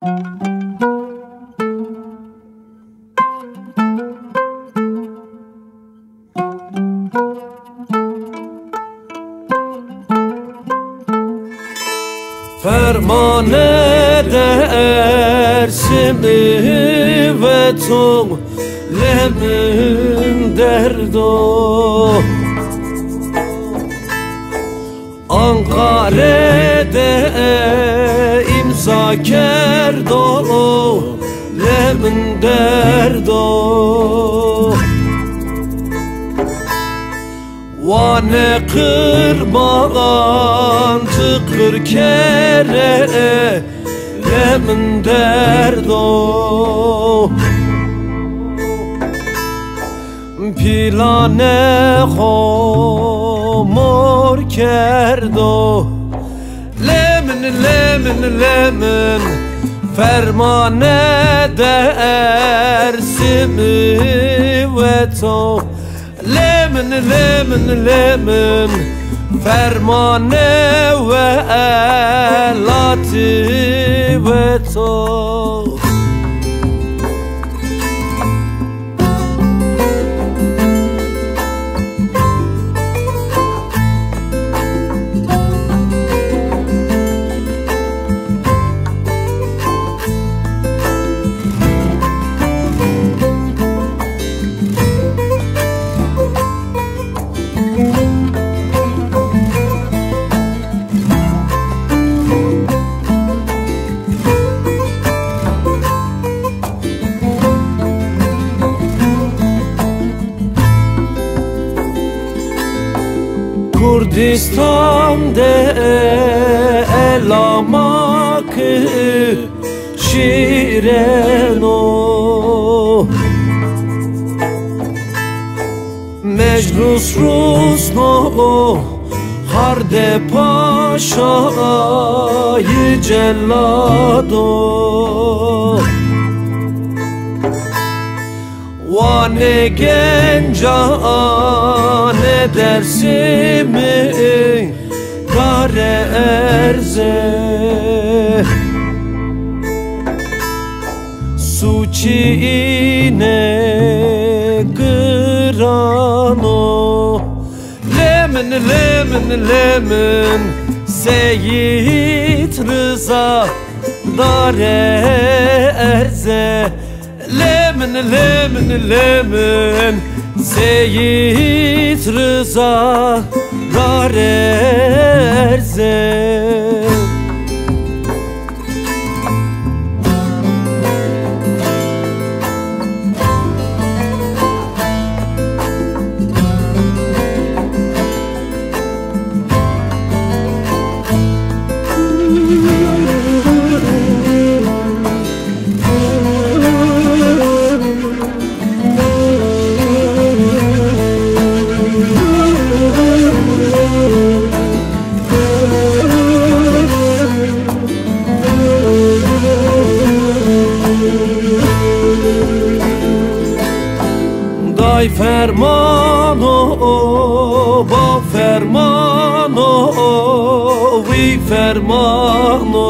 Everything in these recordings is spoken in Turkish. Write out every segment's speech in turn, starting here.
Ferman edersin ve lemin derdo Ankara'da imza kerdo lemin derdo Vane kırmağan tıkır kere lemin derdo Pilane homor kerdo Lemin ferman edersin ve Lemin ferman ve elati ve Kurdistan'da elamak şireno Meclus Rusno harde paşayı cellado Vane gencan edersin mi kare erze Suçine grano Lemin Seyit Rıza dare erze Lemin Seyit Rıza dare erze Day fermano, ba fermano, vi fermano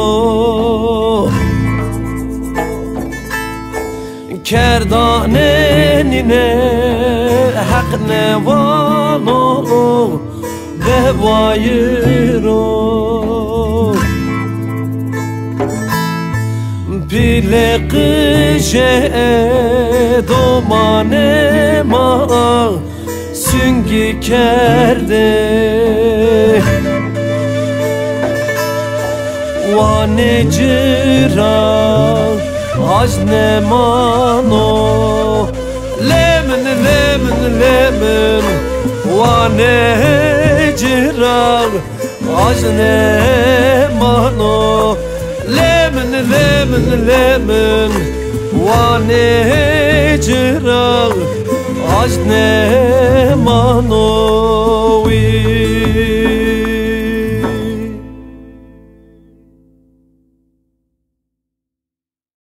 Kerdanenine hak nevano Devayiro Bile kışe domane ma Süngi kerde Vane cira Ajne mano Lemin Vane cira Ajne mano Lemin Vane cira Ajne mano